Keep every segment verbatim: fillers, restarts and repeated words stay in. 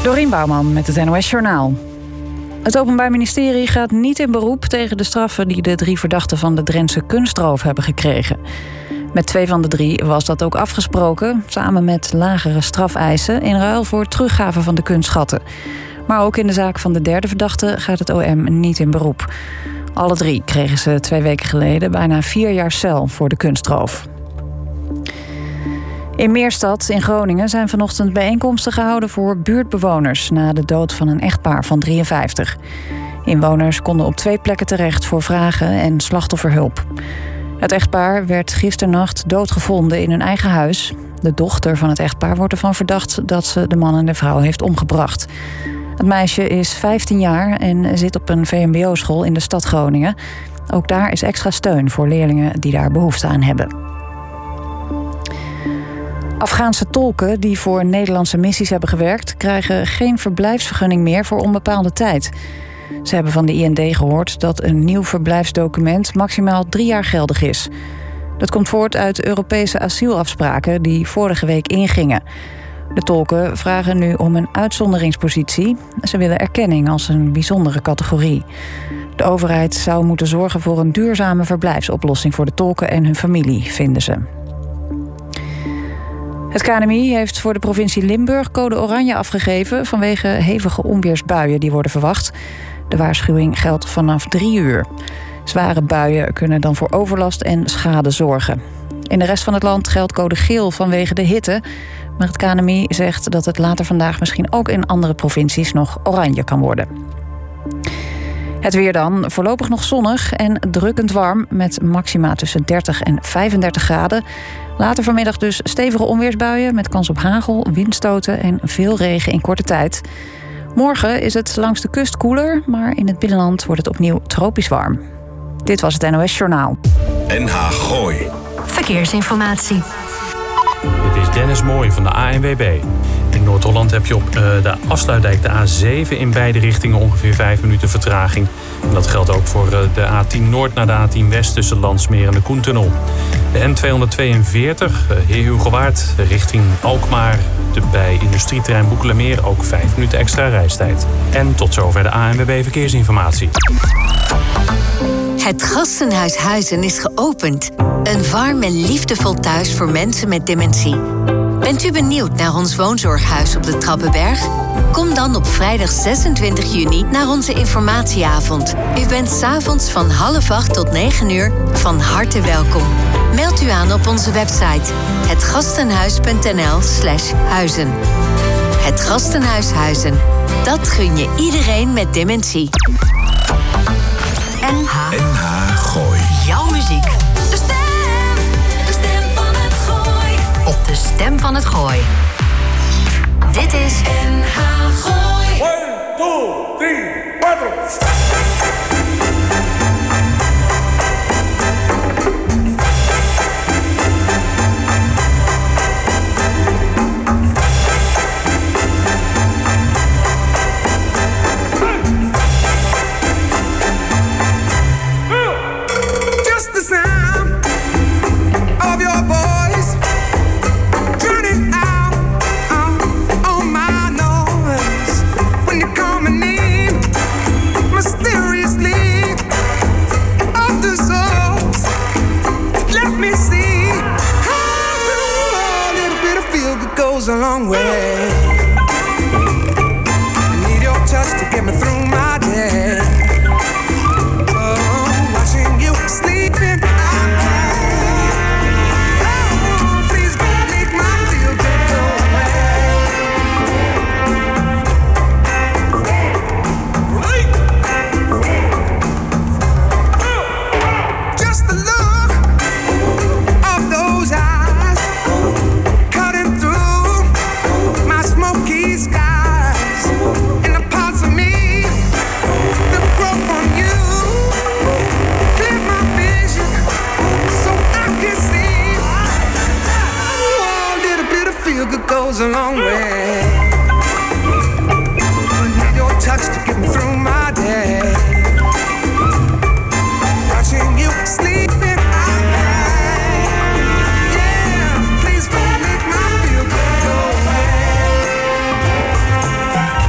Dorien Bouwman met het N O S-journaal. Het Openbaar Ministerie gaat niet in beroep tegen de straffen die de drie verdachten van de Drentse kunstroof hebben gekregen. Met twee van de drie was dat ook afgesproken, samen met lagere strafeisen in ruil voor teruggave van de kunstschatten. Maar ook in de zaak van de derde verdachte gaat het O M niet in beroep. Alle drie kregen ze twee weken geleden bijna vier jaar cel voor de kunstroof. In Meerstad in Groningen zijn vanochtend bijeenkomsten gehouden voor buurtbewoners na de dood van een echtpaar van drieënvijftig. Inwoners konden op twee plekken terecht voor vragen en slachtofferhulp. Het echtpaar werd gisternacht doodgevonden in hun eigen huis. De dochter van het echtpaar wordt ervan verdacht dat ze de man en de vrouw heeft omgebracht. Het meisje is vijftien jaar en zit op een V M B O-school in de stad Groningen. Ook daar is extra steun voor leerlingen die daar behoefte aan hebben. Afghaanse tolken die voor Nederlandse missies hebben gewerkt, krijgen geen verblijfsvergunning meer voor onbepaalde tijd. Ze hebben van de I N D gehoord dat een nieuw verblijfsdocument maximaal drie jaar geldig is. Dat komt voort uit Europese asielafspraken die vorige week ingingen. De tolken vragen nu om een uitzonderingspositie. Ze willen erkenning als een bijzondere categorie. De overheid zou moeten zorgen voor een duurzame verblijfsoplossing voor de tolken en hun familie, vinden ze. Het K N M I heeft voor de provincie Limburg code oranje afgegeven vanwege hevige onweersbuien die worden verwacht. De waarschuwing geldt vanaf drie uur. Zware buien kunnen dan voor overlast en schade zorgen. In de rest van het land geldt code geel vanwege de hitte. Maar het K N M I zegt dat het later vandaag misschien ook in andere provincies nog oranje kan worden. Het weer dan, voorlopig nog zonnig en drukkend warm met maxima tussen dertig en vijfendertig graden. Later vanmiddag dus stevige onweersbuien met kans op hagel, windstoten en veel regen in korte tijd. Morgen is het langs de kust koeler, maar in het binnenland wordt het opnieuw tropisch warm. Dit was het N O S-journaal. N H Gooi. Verkeersinformatie. Dit is Dennis Mooij van de A N W B. In Noord-Holland heb je op uh, de afsluitdijk de A zeven in beide richtingen ongeveer vijf minuten vertraging. En dat geldt ook voor uh, de A tien Noord naar de A tien West tussen Landsmeer en de Koentunnel. De N tweehonderdtweeënveertig, uh, Heer Hugowaard, richting Alkmaar. De, bij industrieterrein Boekelemeer ook vijf minuten extra reistijd. En tot zover de A N W B Verkeersinformatie. Het Gastenhuis Huizen is geopend. Een warm en liefdevol thuis voor mensen met dementie. Bent u benieuwd naar ons woonzorghuis op de Trappenberg? Kom dan op vrijdag zesentwintig juni naar onze informatieavond. U bent 's avonds van half acht tot negen uur van harte welkom. Meld u aan op onze website hetgastenhuis.nl slash huizen. Het Gastenhuis Huizen. Dat gun je iedereen met dementie. N H N H Gooi. Jouw muziek. De stem, de stem van het Gooi. Op de stem van het Gooi. Dit is N H Gooi. one, two, three, cuatro. A long way. I need your touch to get me through my day. Oh, watching you sleeping. Oh, please don't make my feel good go away. Just the look of those eyes cutting through smoky skies and the parts of me that grow from you. Clear my vision so I can see. Oh, a little bit of feel good goes a long way. I need your touch to get me through my day. Watching you sleeping. Yeah, please don't make my feel good go away.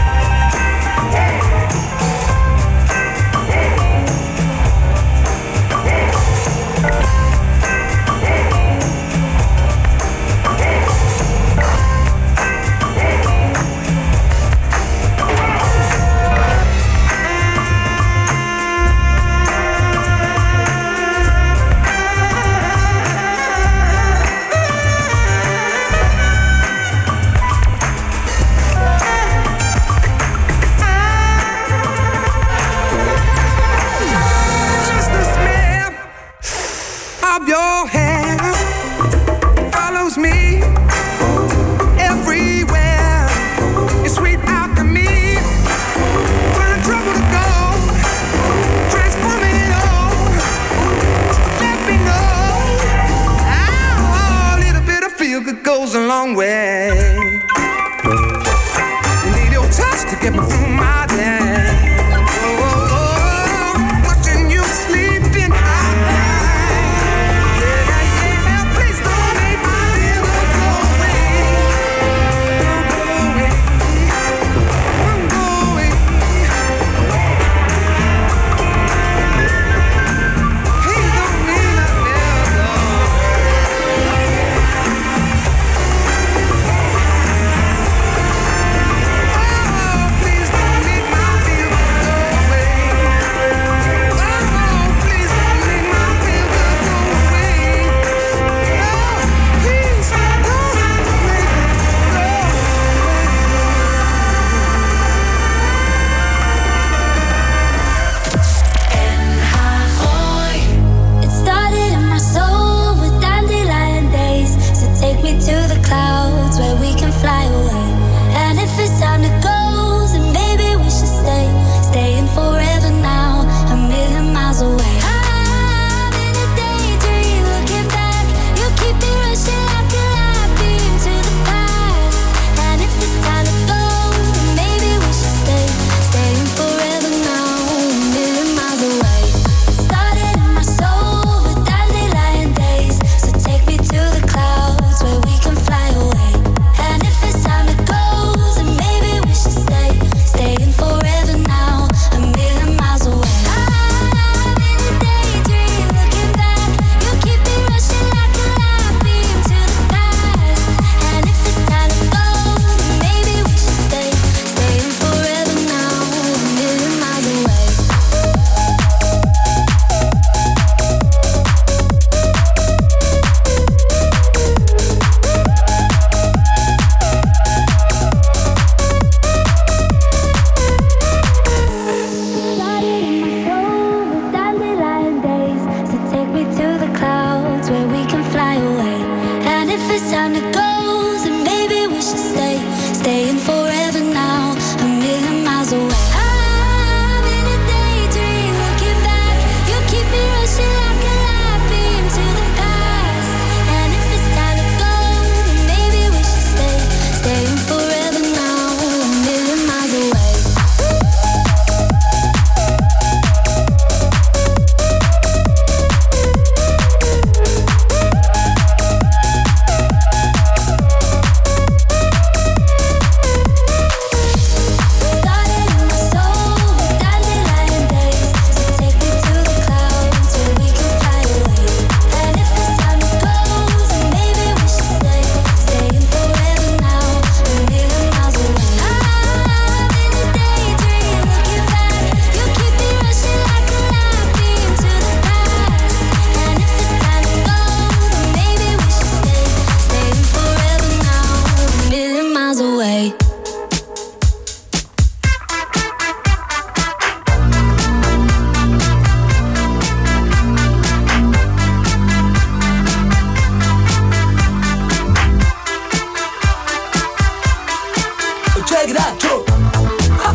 check it out, yo. Ha.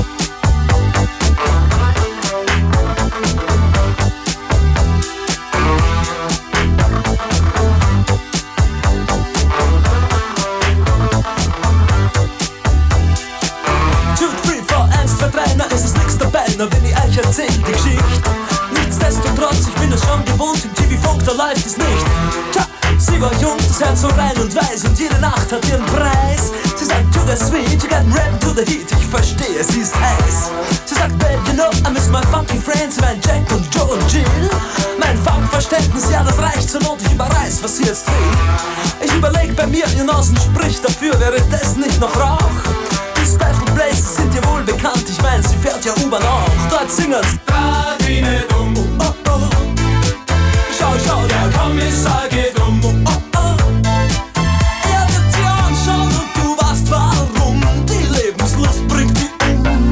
Two, three, four, eins, zwei, drei, na ist es nix dabei, na wenn ich euch erzähl die Geschichte. Nichtsdestotrotz, ich bin es schon gewohnt, im T V-Funk, da läuft es nicht. Tja, sie war jung, das Herz so rein und weiß und jede Nacht hat ihren Preis. Sie sagt, to the sweet, you got rap to the heat, ich verstehe, sie ist heiß. Sie sagt, babe, you know, I miss my funky friends, mein Jack und Joe und Jill. Mein Funkverständnis, ja, das reicht zur Not, ich überreiß, was sie jetzt will. Ich überleg bei mir, ihr Nasen spricht dafür, wäre das nicht noch Rauch? Die Special Places sind dir wohl bekannt, ich mein, sie fährt ja U-Bahn auch. Dort singen's Radine dumm, oh, oh, oh. Schau, schau, der Kommissar geht um, oh, oh, oh. Er wird dir anschauen und du weißt warum. Die Lebenslust bringt die um.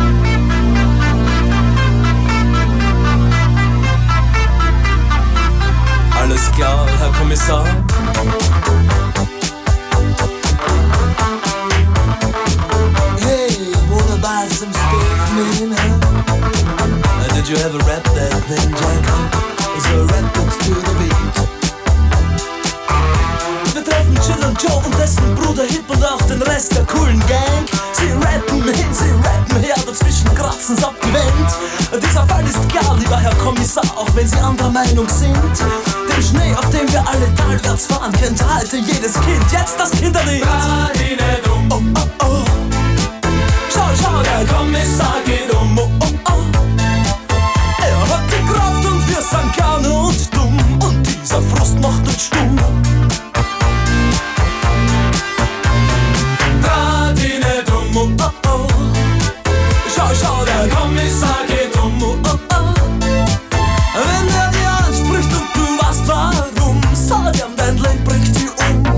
Alles klar, Herr Kommissar. Hey, wanna buy some stuff, man, huh? Did you ever rap that thing, Jack? So rap it to the beat. Wir treffen Jill und Joe und dessen Bruder Hip und auch den Rest der coolen Gang. Sie rappen hin, sie rappen her, dazwischen kratzen's ab die Wand. Dieser Fall ist klar, lieber Herr Kommissar, auch wenn Sie anderer Meinung sind. Den Schnee, auf dem wir alle talwärts fahren, kennt heute jedes Kind. Jetzt das Kinderlied. Radine dumm, oh, oh, oh. Schau, schau, der Kommissar geht um, oh, oh, oh. Er hat die Kraft und wir sind gerne und dumm. Und dieser Frust macht uns stumm. Radine dumm, oh, oh, oh. Schau, schau, der Kommissar geht um, oh, oh, oh. Wenn er dir anspricht und du weißt warum, sag ihm, dein Leben bringt dich um.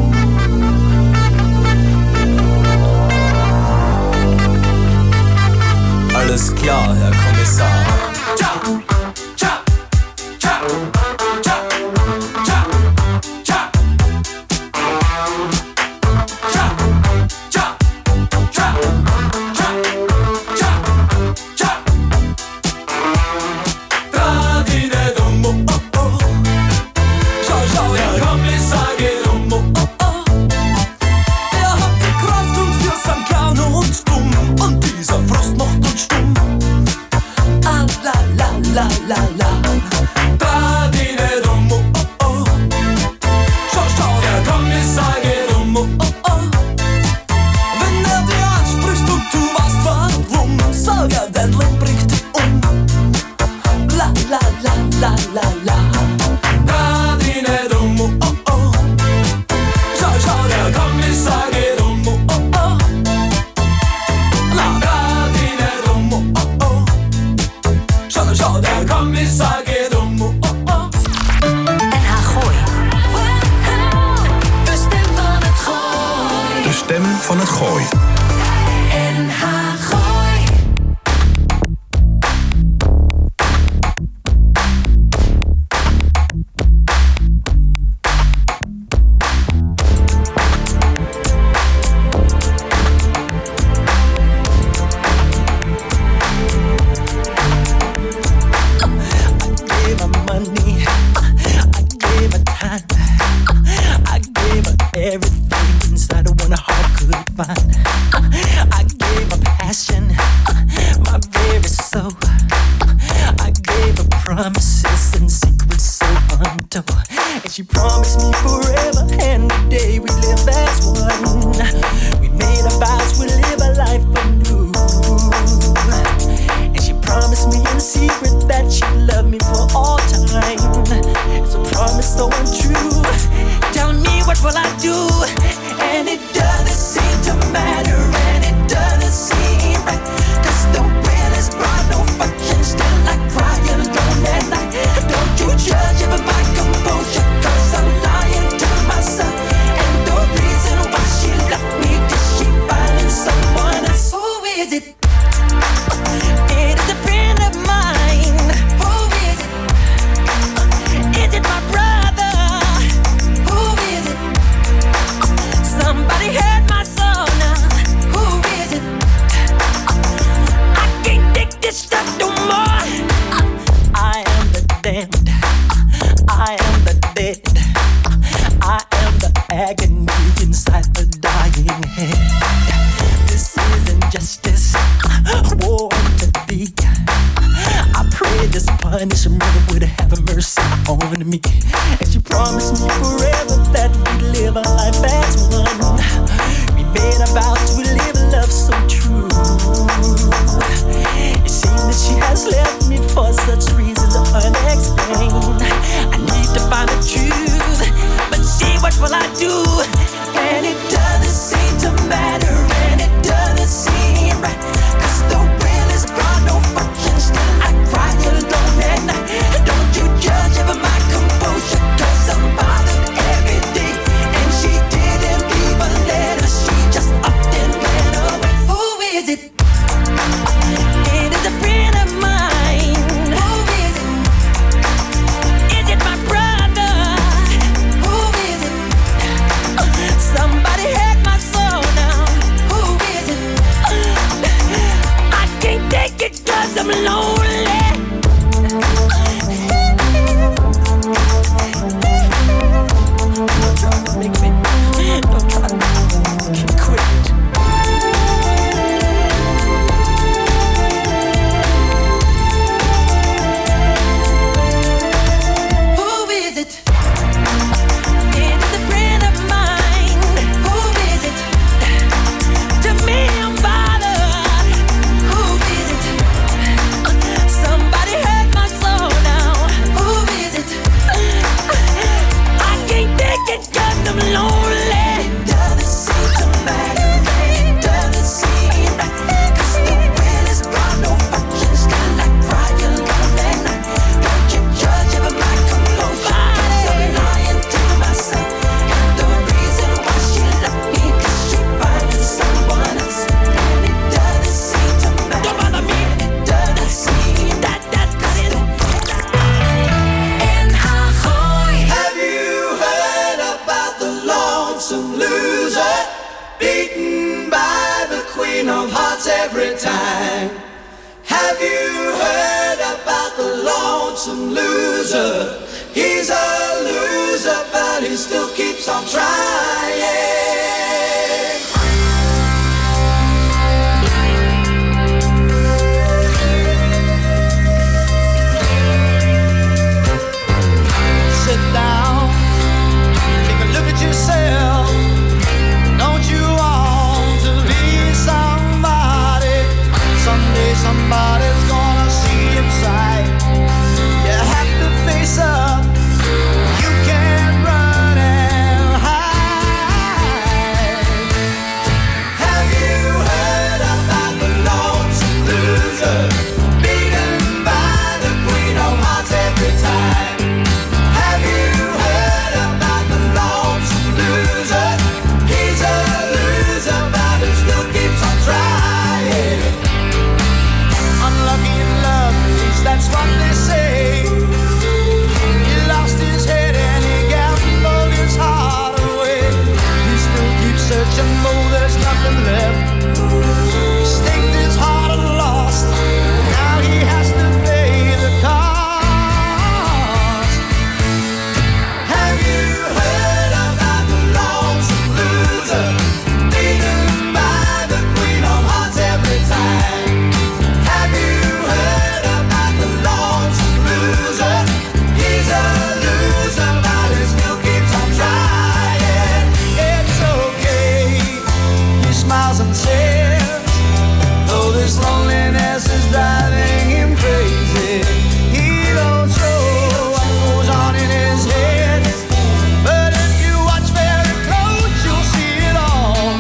Alles klar, Herr Kommissar. Ciao, ciao, ciao, ciao, ciao, ciao. Ciao, ciao, ciao, ciao, ciao, ciao. Radine dumm, oh, oh, oh. Schau, schau, der Kommissar geht um, oh, oh, oh. Er hat die Kraft und wir sind gerne und dumm. Und dieser Frust macht uns stumm. Ah, la, la, la, la, la. Radine dumm, oh, oh, oh. Schau, schau, der Kommissar geht um, oh, oh, oh. Wenn er dir anspricht und du weißt warum, sag er, dein Leben bringt dich um. La, la, la, la, la, la. Radine dumm, oh, oh, oh. Schau, schau, der Kommissar geht um, oh, oh, oh. La, Radine dumm, oh, oh, oh. Schau, schau, der Kommissar geht um, oh, oh, oh. N H Gooi. De stem van het gooi. De stem van het gooi. N H Gooi. Gave her money, I gave her time, I gave her everything inside of one heart could find. I gave her passion, my very soul. I gave her promises and secrets so untold. And she promised me forever and the day we live as one. We made a vows, we live a life anew. And she promised me in secret that she loved me for all time. It's a promise so untrue. Tell me what will I do? And it doesn't seem to matter punish a mother would have mercy on me. And she promised me forever that we'd live a life as one. We made a vow to live a love so true. It seems that she has left me for such reasons unexplained. I need to find the truth, but see, what will I do? And it doesn't seem to matter, and it doesn't seem right, 'cause the will is gone, no function, still I cry alone at night. Don't you judge ever my composure, 'cause I'm bothered every day. And she didn't leave a letter, she just up and ran away. Who is it? It is a friend of mine. Who is it? Is it my brother? Who is it? Somebody hurt my soul now. Who is it? I can't take it 'cause I'm lonely. Don't try to make me, don't try to quit. Who is it? It is a friend of mine. Who is it? To me I'm bothered. Who is it? Somebody hurt my soul now. Who is it? I can't take it 'cause I'm lonely. It doesn't seem to matter, it doesn't seem right, 'cause the will is gone, no function, still I cry alone at night. Don't you judge ever my composure, 'cause I'm lying to myself. And the reason why she left me, 'cause she finding someone else. And it doesn't seem to matter, don't bother me. It doesn't seem that that that is. N H Gooi. Have you heard about the lonesome loser, beaten by the queen of hearts every time? Have you heard about the lonesome loser? He's a loser, but he still keeps on trying. Sit down, take a look at yourself. Don't you want to be somebody? Someday somebody's gonna see inside. You have to face up. You can't run and hide. Have you heard about the lonesome loser, beaten by the queen of hearts every time? Have you heard about the lonesome loser? He's a loser, but he still keeps on trying. Unlucky in love, at least that's what they say. He lost his head and he gambled his heart away. He still keeps searching, though there's nothing left. He staked his heart and lost. Now he has to pay the cost. Have you heard about the lonesome loser, beaten by the queen of hearts every time? Have you heard about the lonesome loser? He's a loser, but he still keeps on trying. It's okay, he smiles and says, though this loneliness is driving him crazy, he don't show what goes on in his head. But if you watch very close, you'll see it all.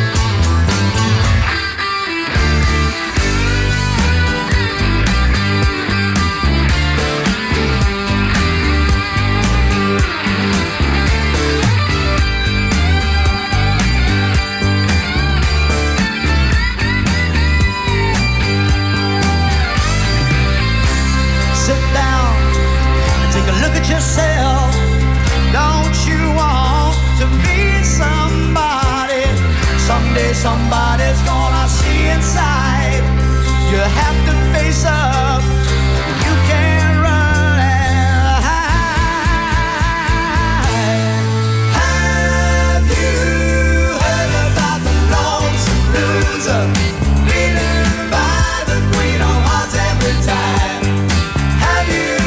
Sit down and take a look at yourself. Don't you want to be somebody? Someday somebody's gonna see inside. You have to face up. You can't run and hide. Have you heard about the lonesome loser, beaten by the queen of hearts every time? Have you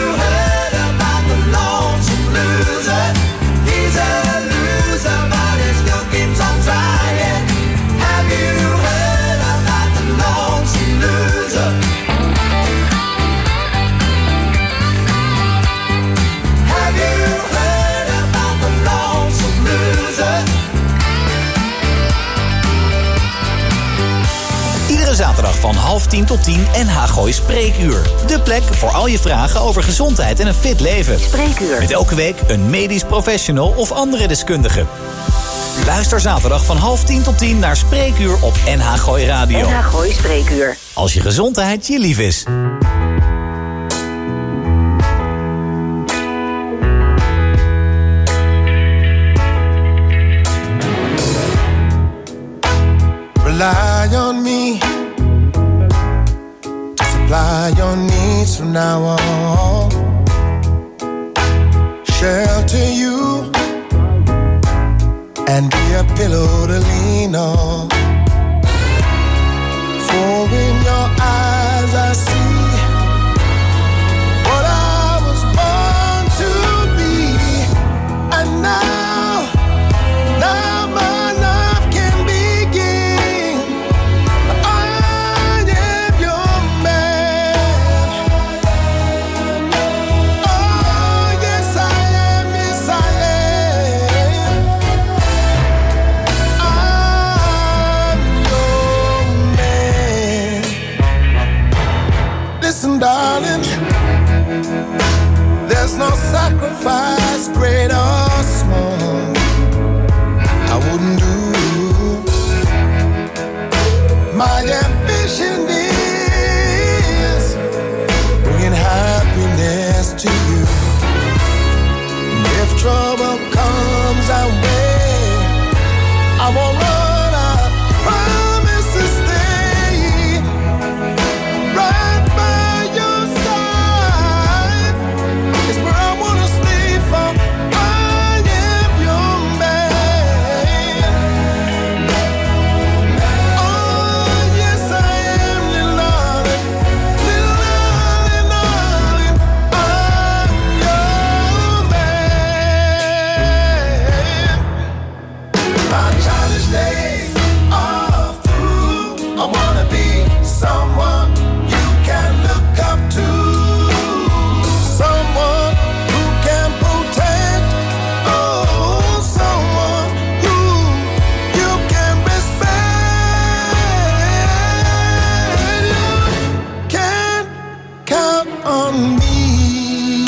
Iedere zaterdag van half tien tot tien N H Gooi Spreekuur. De plek voor al je vragen over gezondheid en een fit leven. Spreekuur. Met elke week een medisch professional of andere deskundige. Luister zaterdag van half tien tot tien naar Spreekuur op N H Gooi Radio. N H Gooi Spreekuur. Als je gezondheid je lief is. Rely on me to supply your needs from now on. Shelter you and be a pillow to lean on. For in your eyes I see what I was born to be. And now, now my life can begin. I am your man. Oh yes I am, yes I am. I'm your man. Listen, darling, there's no sacrifice, great or small, I wouldn't do. My ambition is bringing happiness to you. And if trouble comes our way, I won't run, I promise to stay right by your side. It's where I wanna stay for. I am your man. Oh yes I am, little darling, little darling, darling. I'm your man. My childish days are through. I wanna be someone you can look up to, someone who can protect, oh, someone who you can respect. You can count on me.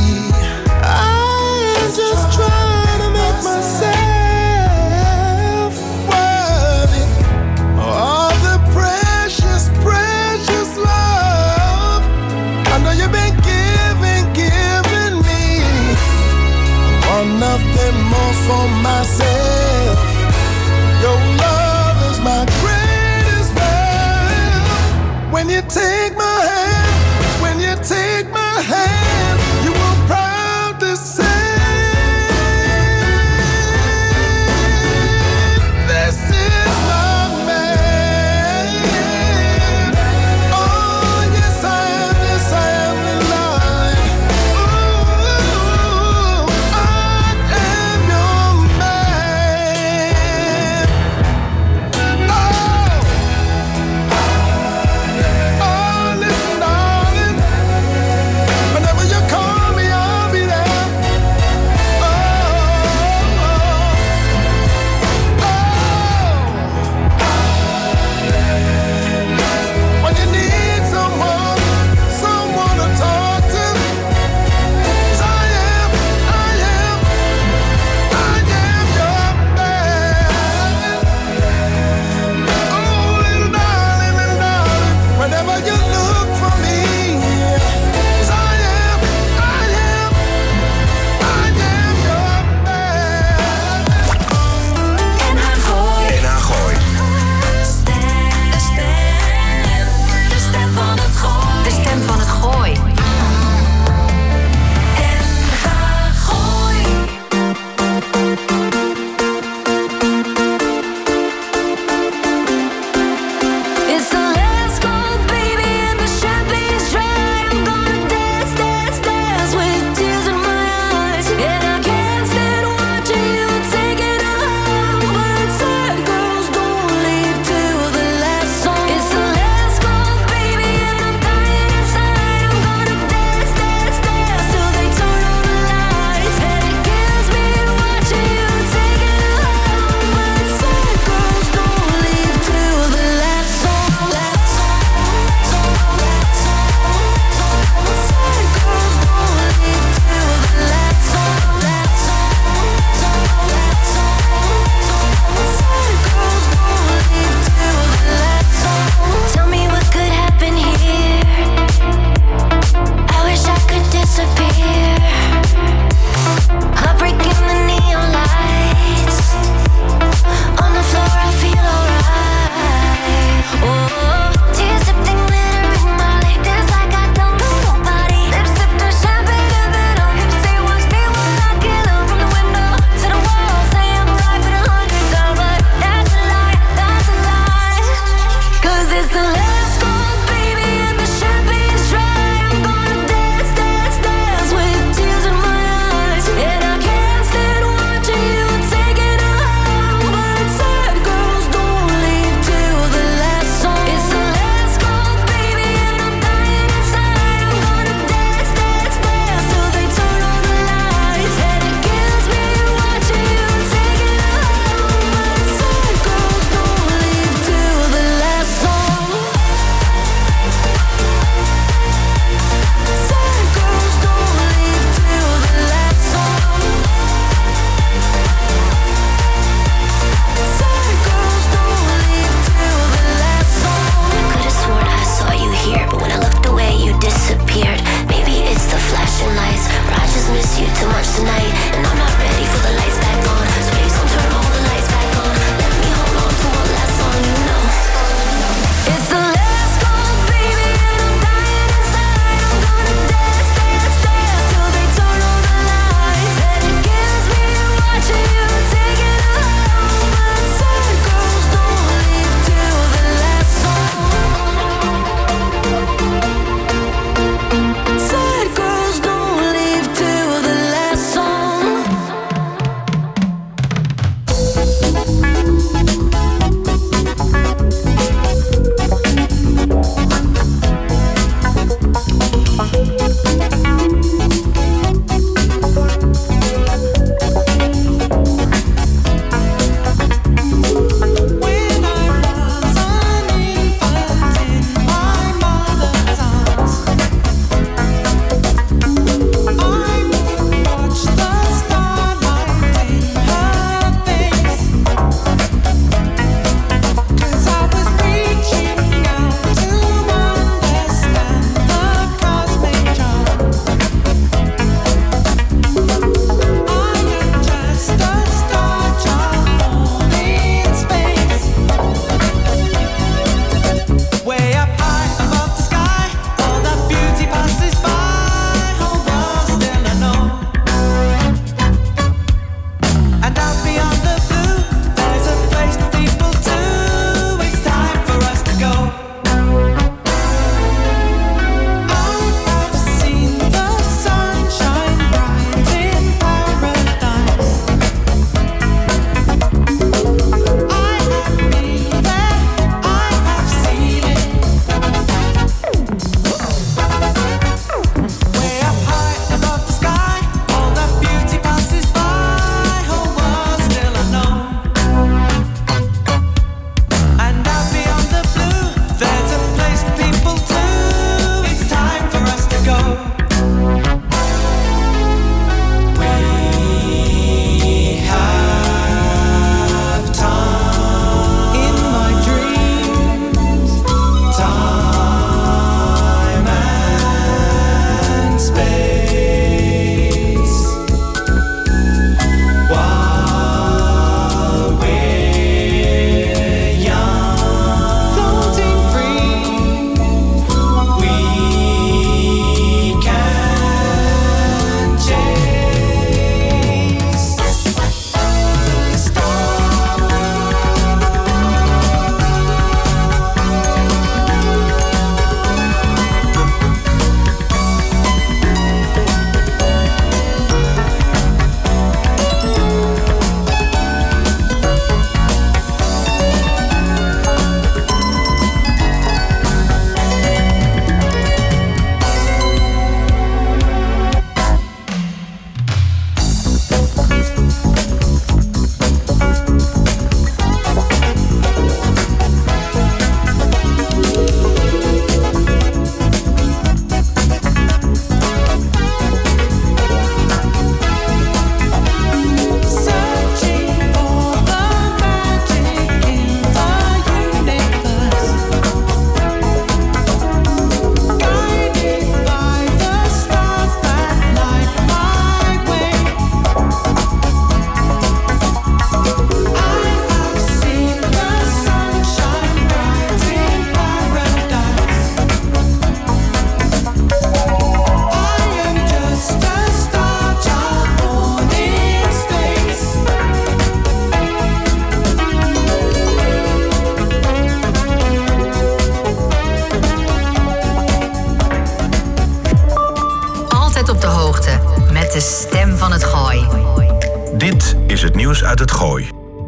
I'm just trying to make myself worthy of the precious, precious love I know you've been giving, giving me. I want nothing more for myself. Your love is my greatest wealth. When you take my hand, when you take my hand, you will proudly say, this is my man. Oh yes I am, yes I am in line. Ooh, I am your man. Oh, oh Sad girls don't leave till the last song. nieuws uit het Gooi.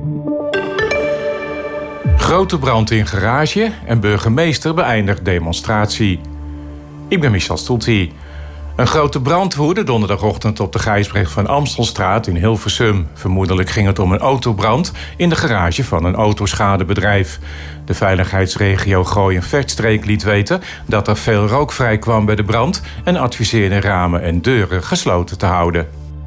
Grote brand in garage en burgemeester beëindigt demonstratie. Ik ben Michel Stoeltie. Een grote brand woedde donderdagochtend op de Gijsbrecht van Amstelstraat in Hilversum. Vermoedelijk ging het om een autobrand in de garage van een autoschadebedrijf. De veiligheidsregio Gooi en Vechtstreek liet weten dat er veel rook vrijkwam bij de brand en adviseerde ramen en deuren gesloten te houden.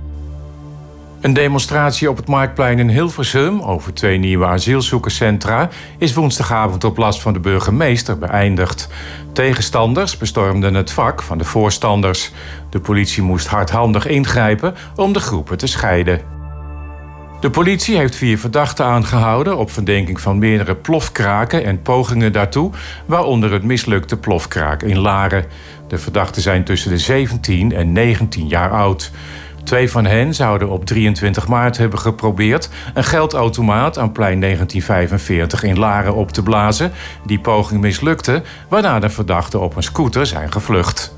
Een demonstratie op het Marktplein in Hilversum over twee nieuwe asielzoekerscentra is woensdagavond op last van de burgemeester beëindigd. Tegenstanders bestormden het vak van de voorstanders. De politie moest hardhandig ingrijpen om de groepen te scheiden. De politie heeft vier verdachten aangehouden op verdenking van meerdere plofkraken en pogingen daartoe, waaronder het mislukte plofkraak in Laren. De verdachten zijn tussen de zeventien en negentien jaar oud. Twee van hen zouden op drieëntwintig maart hebben geprobeerd een geldautomaat aan plein negentien vijfenveertig in Laren op te blazen. Die poging mislukte, waarna de verdachten op een scooter zijn gevlucht.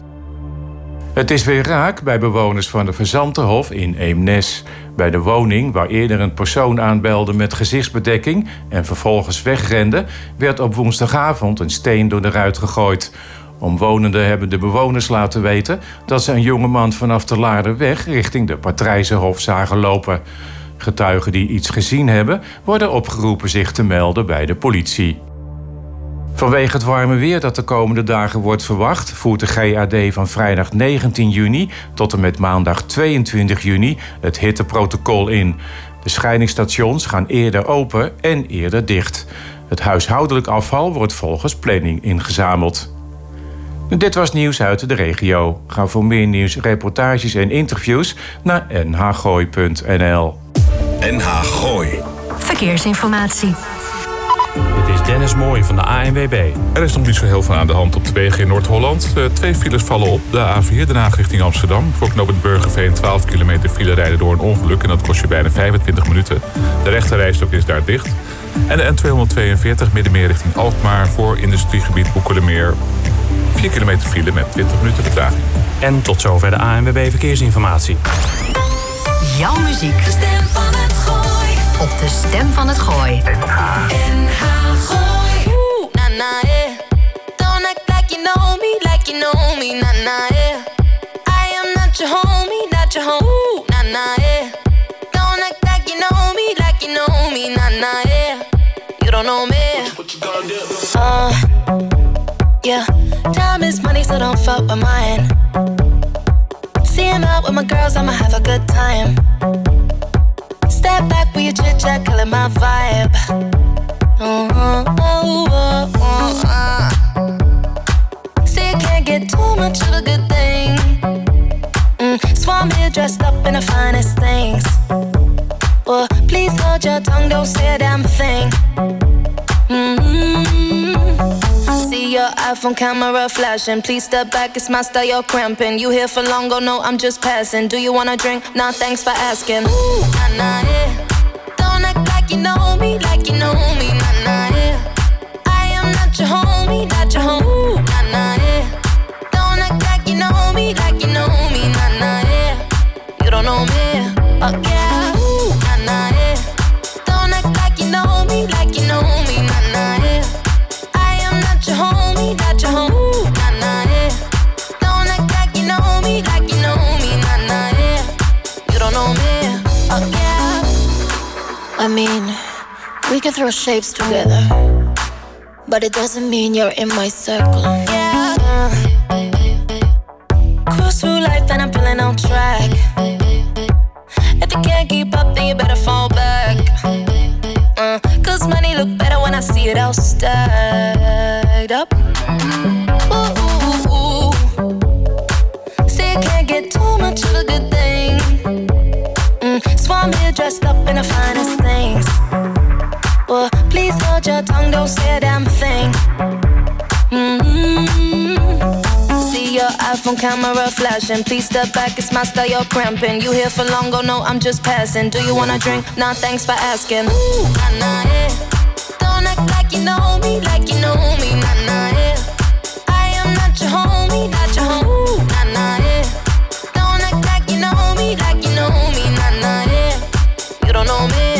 Het is weer raak bij bewoners van de Verzantenhof in Eemnes. Bij de woning waar eerder een persoon aanbelde met gezichtsbedekking en vervolgens wegrende, werd op woensdagavond een steen door de ruit gegooid. Omwonenden hebben de bewoners laten weten dat ze een jongeman vanaf de Laarderweg richting de Patrijzenhof zagen lopen. Getuigen die iets gezien hebben, worden opgeroepen zich te melden bij de politie. Vanwege het warme weer dat de komende dagen wordt verwacht, voert de G A D van vrijdag negentien juni tot en met maandag tweeëntwintig juni het hitteprotocol in. De scheidingsstations gaan eerder open en eerder dicht. Het huishoudelijk afval wordt volgens planning ingezameld. Dit was nieuws uit de regio. Ga voor meer nieuws, reportages en interviews naar n h gooi punt n l. N H Gooi. Verkeersinformatie. Dit is Dennis Mooij van de A N W B. Er is nog niet zo heel veel aan de hand op de wegen in Noord-Holland. Uh, twee files vallen op. De A vier, Den Haag richting Amsterdam. Voor knooppunt Burgerveen twaalf kilometer file rijden door een ongeluk. En dat kost je bijna vijfentwintig minuten. De rechterrijstok is daar dicht. En de N tweehonderdtweeënveertig Middenmeer richting Alkmaar voor industriegebied Boekelemeer. vier kilometer file met twintig minuten vertraging. En tot zover de A N W B Verkeersinformatie. Jouw muziek. De stem van het Gooi. Op de Stem van het Gooi. N H Gooi. Ooh, nah, nah, yeah. Don't act like you know me, like you know me, nah, nah, yeah. I am not your homie, not your home. Ooh, nah, nah, yeah. Don't act like you know me, like you know me, nah, nah, yeah. You don't know me. What you gonna do? Uh, yeah. Time is money, so don't fuck with mine. See him out with my girls, I'ma have a good time. Step back with your chit chat, killing my vibe. Oh, oh, oh, oh, oh, uh. See, you can't get too much of a good thing. Mm, so I'm here dressed up in the finest things. Well, please hold your tongue, don't say a damn thing. Mm-hmm. See your iPhone camera flashing. Please step back, it's my style, you're cramping. You here for long, go no, I'm just passing. Do you wanna drink? Nah, thanks for asking. Ooh, nah, nah, yeah. Don't act like you know me, like you know me, nah, nah, yeah. I am not your homie, not your home. Ooh, nah, nah, yeah. Don't act like you know me, like you know me, nah, nah, yeah. You don't know me, oh yeah. Ooh, nah, nah, yeah. Don't act like you know me, like you know me, nah, nah, yeah. Your homie, not your home. Ooh, nah, nah, yeah. Don't act like you know me, like you know me, nah, nah, yeah. You don't know me, oh yeah. I mean, we can throw shapes together, but it doesn't mean you're in my circle. Yeah. Uh, cruise through life and I'm feeling on track. If you can't keep up, then you better fall back. Uh, Cause money look better when I see it all stacked up. Ooh, ooh, ooh. See, you can't get too much of a good thing. Mm, so I'm here dressed up in the finest things. Well, please hold your tongue, don't say a damn thing. Mm-hmm. See your iPhone camera flashing. Please step back, it's my style, you're cramping. You here for long, go no, I'm just passing. Do you wanna drink? Nah, thanks for asking. Ooh, nah, nah, yeah. Don't act like you know me, like you know me, nah, nah, yeah. I am not your homie, not your home. Ooh, nah, nah, yeah. Don't act like you know me, like you know me, nah, nah, yeah. You don't know me.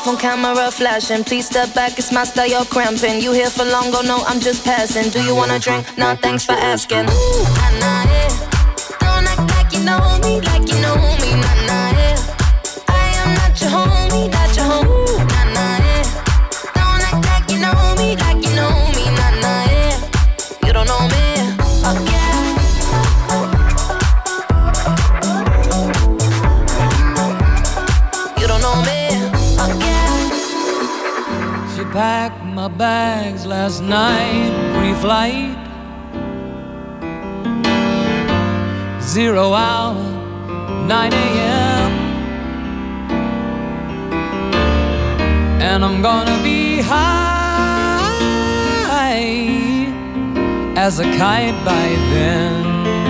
iPhone camera flashing. Please step back, it's my style, you're cramping. You here for long, go no, I'm just passing. Do you wanna drink? Nah, thanks for asking. Ooh, nah, nah, yeah. Don't act like you know me, like you know me, nah, nah, yeah. I am not your homie, not your homie, ooh, nah, nah, yeah. Don't act like you know me, like you know me, nah, nah, yeah. You don't know me, oh yeah. You don't know me, oh yeah. She packed my bags last night, pre-flight. Zero hour, nine a.m. And I'm gonna be high as a kite by then.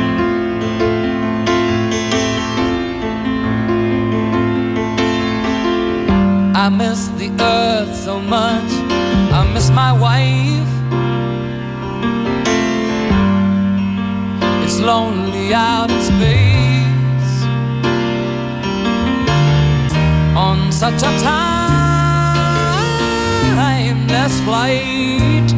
I miss the earth so much, I miss my wife. It's lonely out in space on such a timeless flight.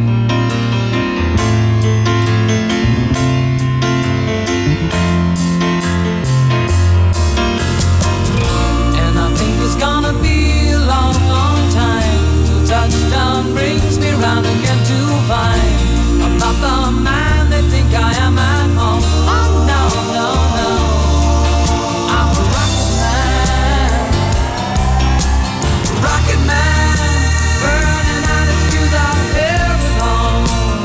And I think it's gonna be a long, long time till touchdown brings me round again to find I'm not the man they think I am at home. Oh no, no, no, I'm a rocket man, rocket man, burning out his fuse out here alone.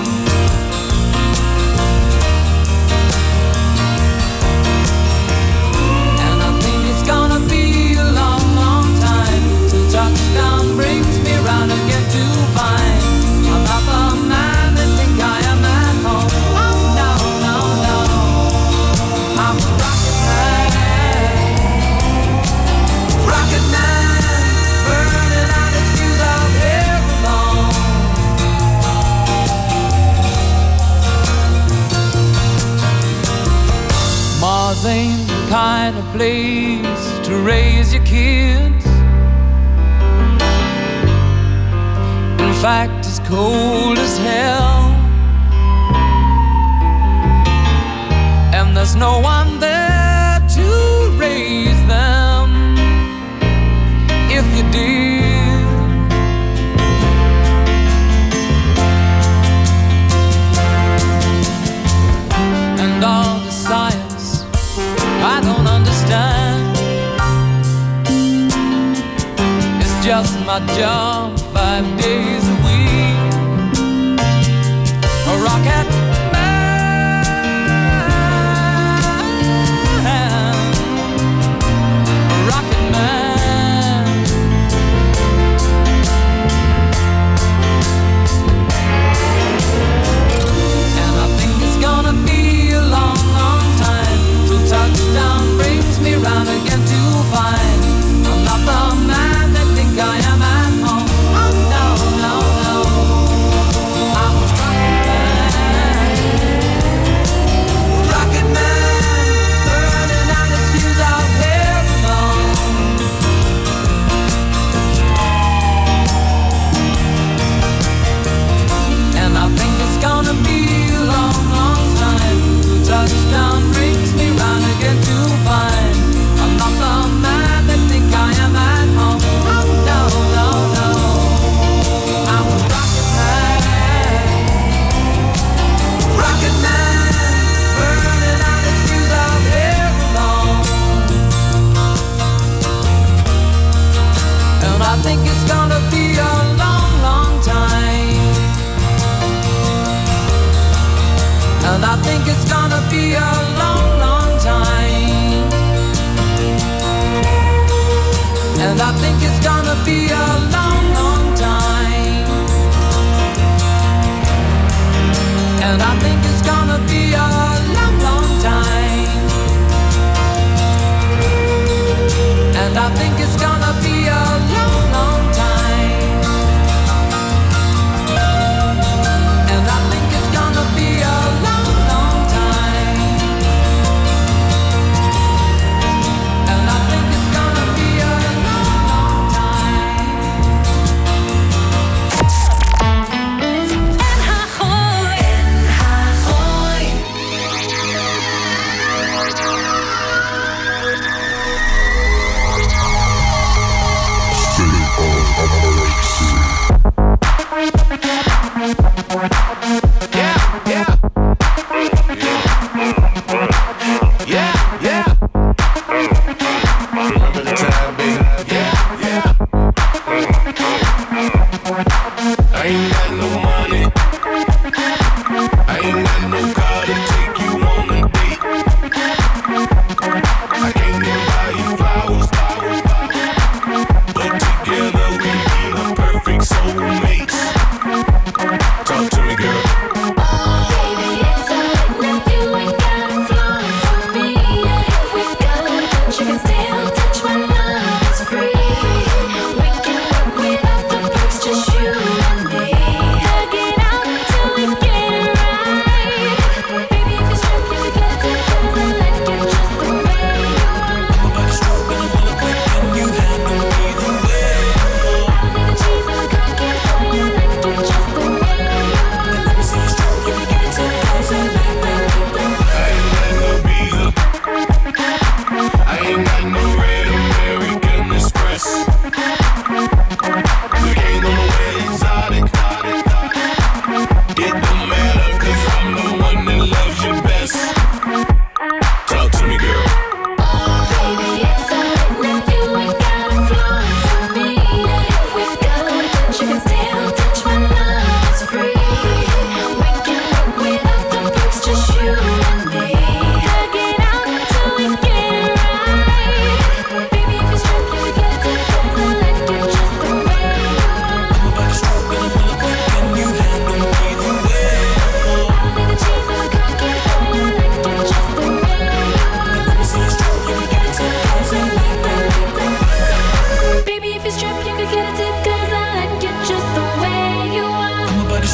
And I think it's gonna be a long, long time till touchdown brings me round again to find I'm not the man they think I am at home. Oh no, no, no, I'm a rocket man, rocket man, burning out his fuse out here alone. Mars ain't the kind of place to raise your kids. In fact, it's cold as hell, and there's no one there to raise them if you did. And all the science I don't understand, it's just my job five days a week. A rocket man, a rocket man. And I think it's gonna be a long, long time till touchdown brings me round again to find I'm not the man they think I am at home. Oh no, no, no, I'm a rocket man, rocket man, burning out his fuse out here alone. And I think it's gonna be a long, long time till touchdown brings me round again to find I'm not the man they think I am at home. Oh no, no, no, I'm a rocket man, rocket man, burning out his fuse out here alone. And I think it's gonna be a long, long time. And I think it's gonna be a long, long time. And I think it's gonna be a long, long time. And I think it's gonna be a long, long time. And I think it's gonna be a long, long time. And I think it's gonna be a long, long time.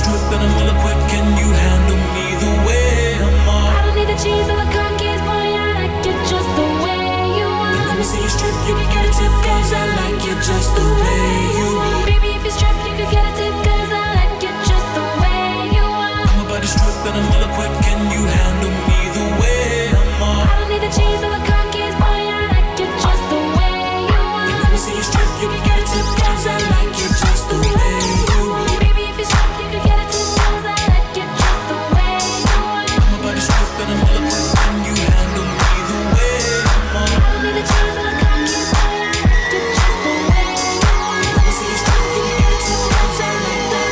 strip and I'm well equipped. Can you handle me the way I'm on? I don't need the cheese or the cookies, boy, I like it just the way you are. Let me see you strip, you can get a tip, cause I like it just the way you are. Baby, if you strip, you could get a tip, cause I like it just the way you are. I'm about to strip and I'm well equipped. Can you handle me the way I'm on? I don't need the cheese or the cookies, boy, I like it just the way you are. Let me see you strip, you can get a tip, cause I like it just the way you are. Baby, if you strip, you could get a tip, cause I like it just the way you are. I'm about to strip and I'm well equipped. Can you handle me the way I'm on? I don't need the cheese or the cookies, boy, I like it just the way you are. Let me see you strip, you can get a tip, cause I like that.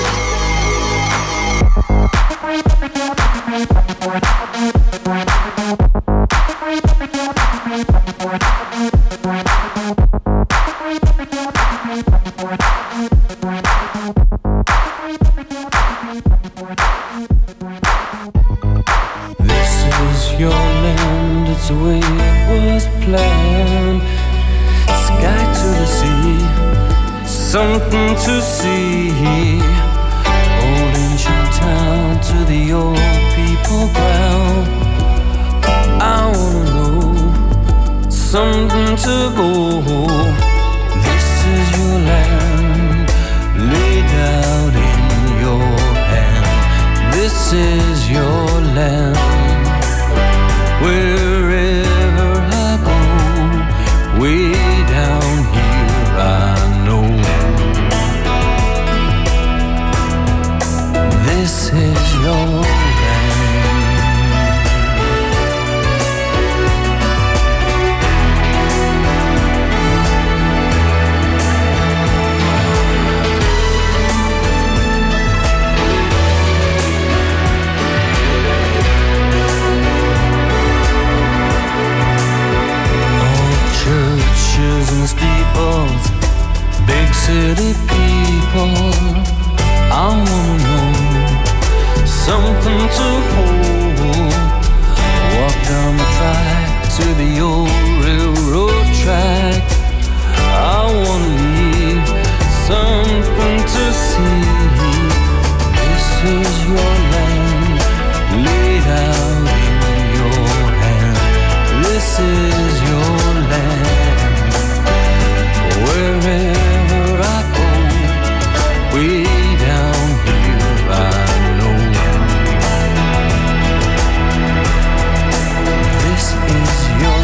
This is your land, it's the way it was planned. Sky to the sea, something to see. Old ancient town to the old people ground. I wanna know, something to go. This is your land, laid out in your hand. This is your land. Wherever I go, way down here I know. This is your land. And steeples, big city people. I wanna know, something to hold. Walk down the track to the old railroad track. I wanna leave, something to see. This is your land, laid out in your hand. This is your land. Wherever I go, way down here I know. This is your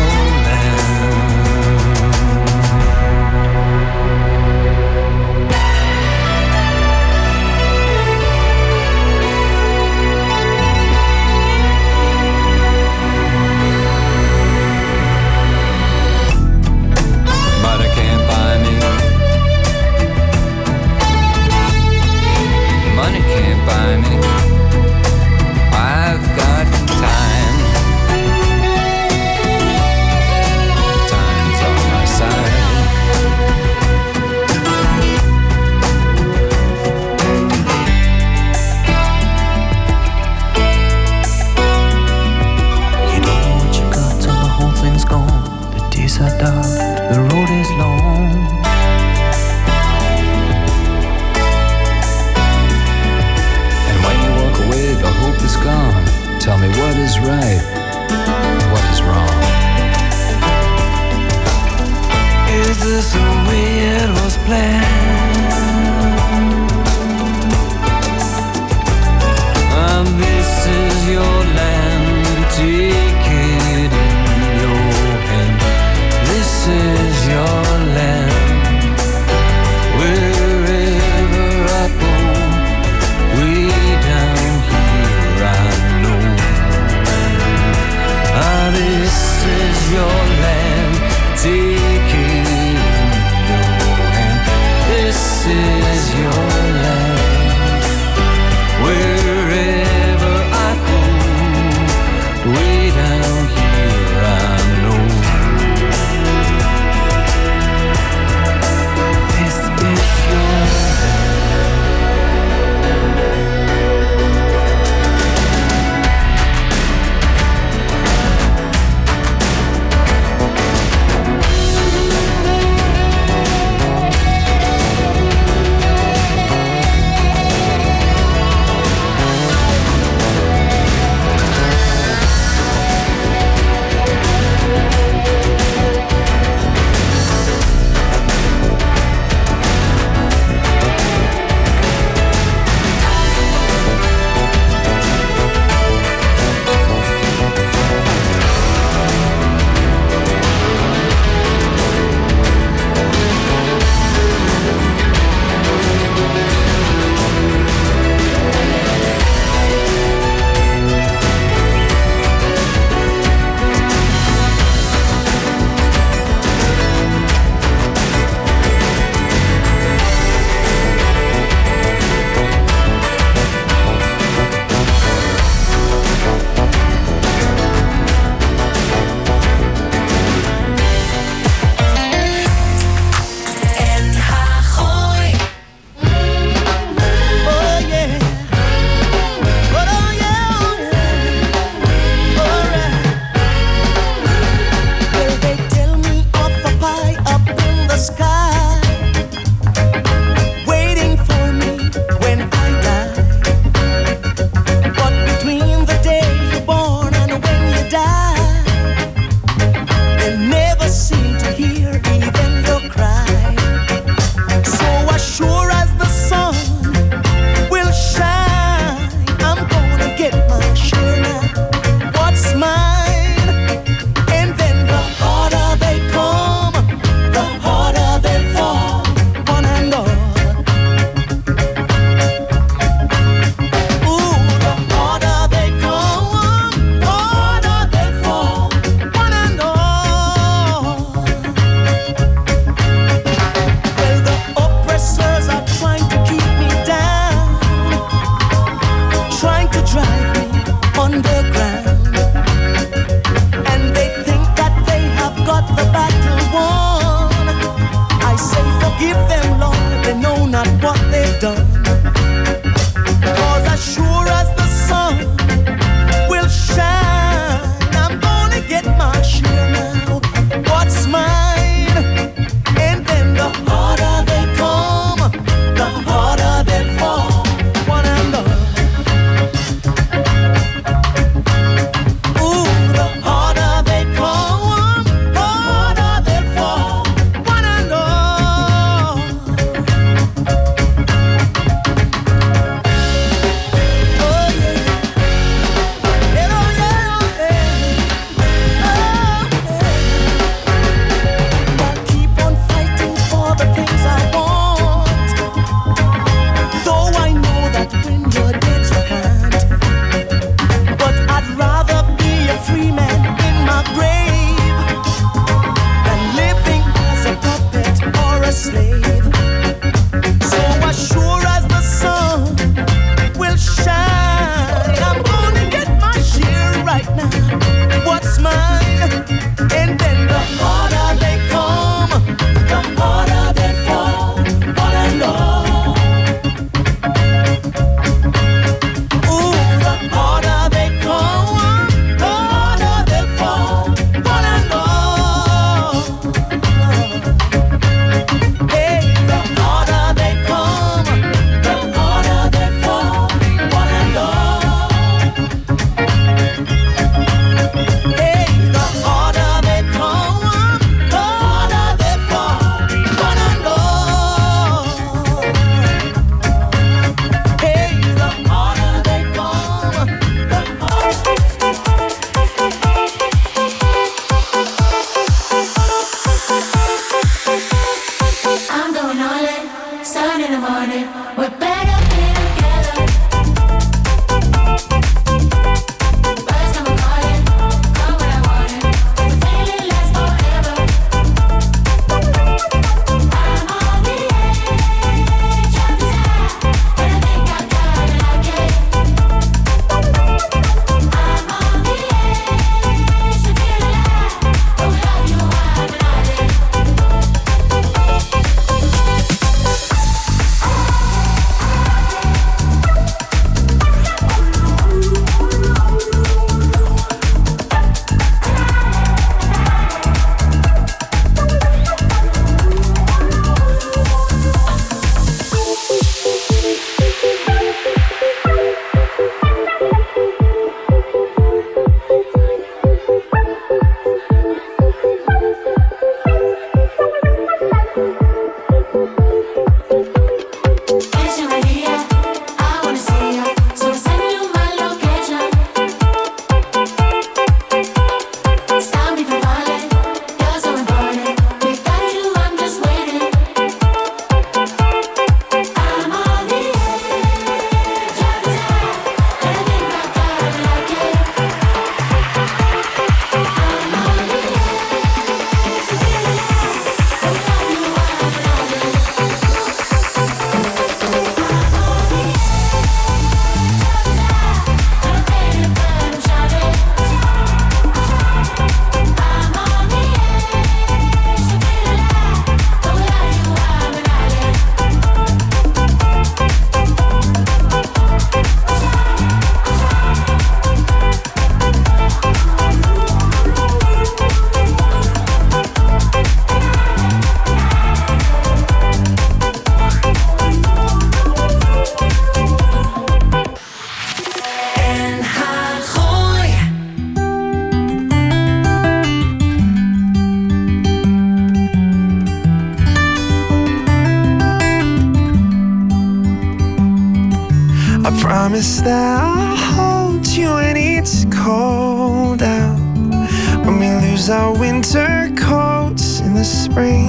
I promise that I'll hold you when it's cold out, when we lose our winter coats in the spring.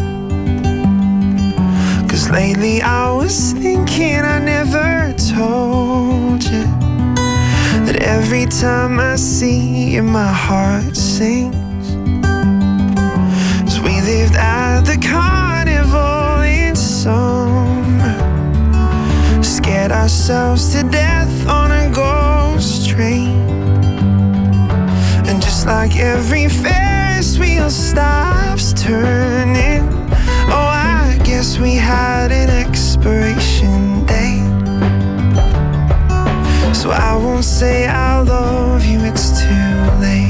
Cause lately I was thinking I never told you that every time I see you my heart sings. Cause we lived at the carnival in summer, scared ourselves to death on a ghost train. And just like every Ferris wheel stops turning, oh, I guess we had an expiration date. So I won't say I love you, it's too late.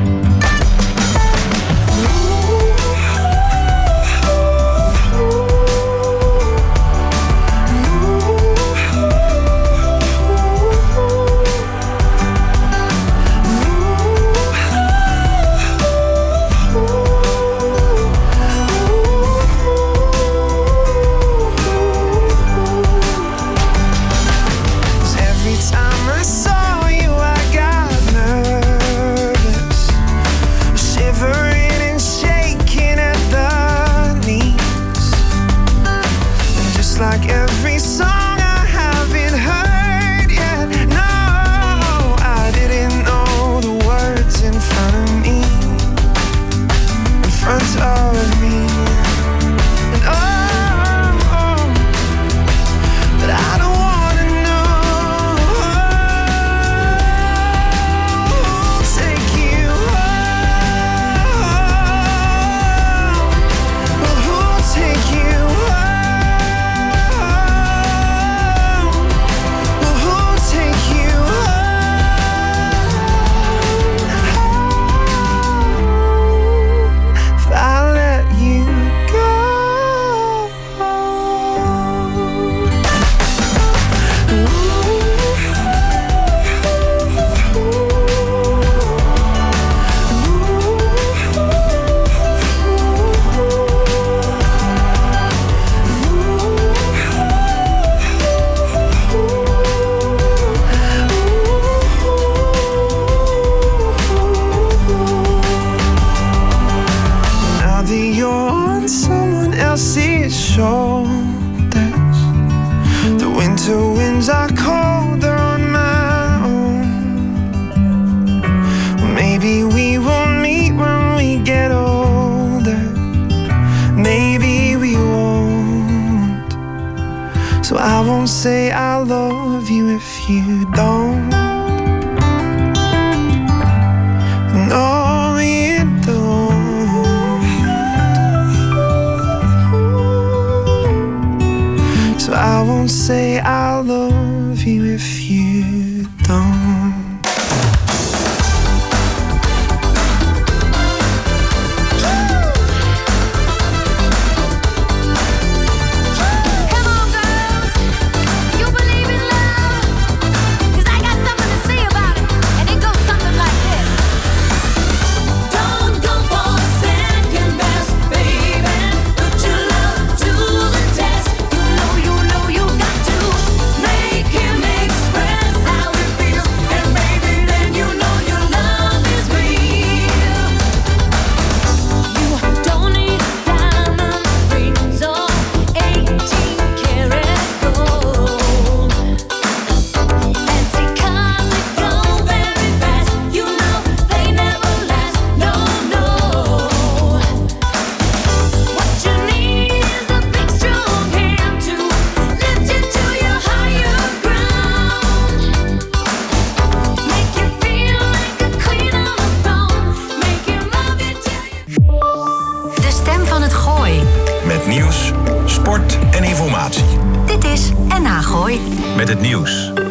Say I love you if you don't. No, you don't. So I won't say I love you if you don't. Met nieuws, sport en informatie. Dit is N H Gooi. Met het nieuws